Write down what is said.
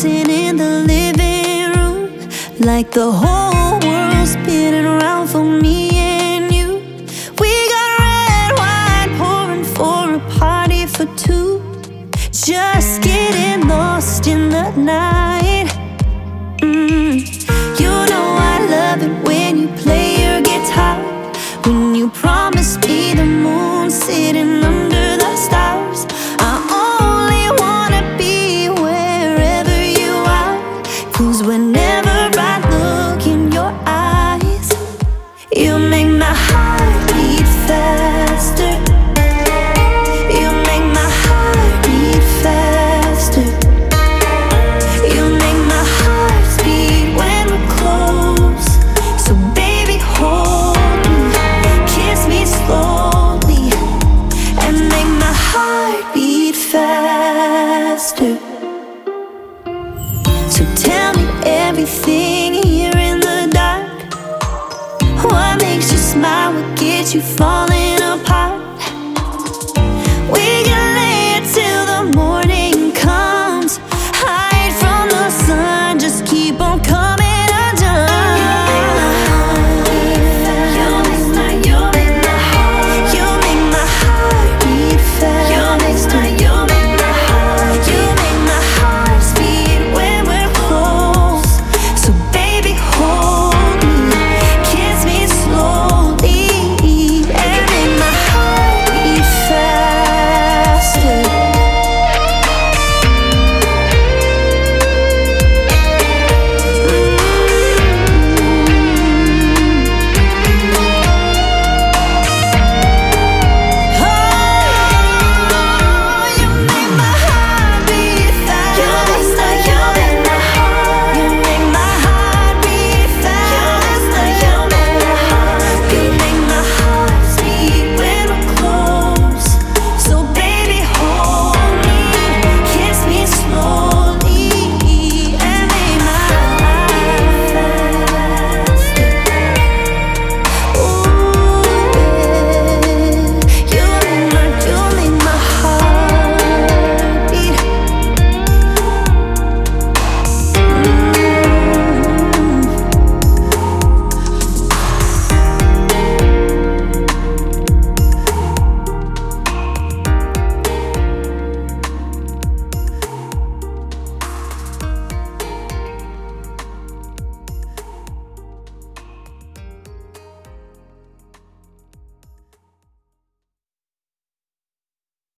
dancing in the living room, like the whole world's spinning around for me and you. We got red wine pouring for a party for two, just getting lost in the night. You know I love it when you play your guitar, when you promise me the moon sitting under the stars. I only wanna be wherever you are, 'cause whenever I look in your eyes, you make my heart beat faster. You make my heart beat faster. You make my heart beat when we're close. So baby, hold me, kiss me slowly, and make my heart beat faster. So tell me everything here in the dark. What makes you smile? What gets you falling apart?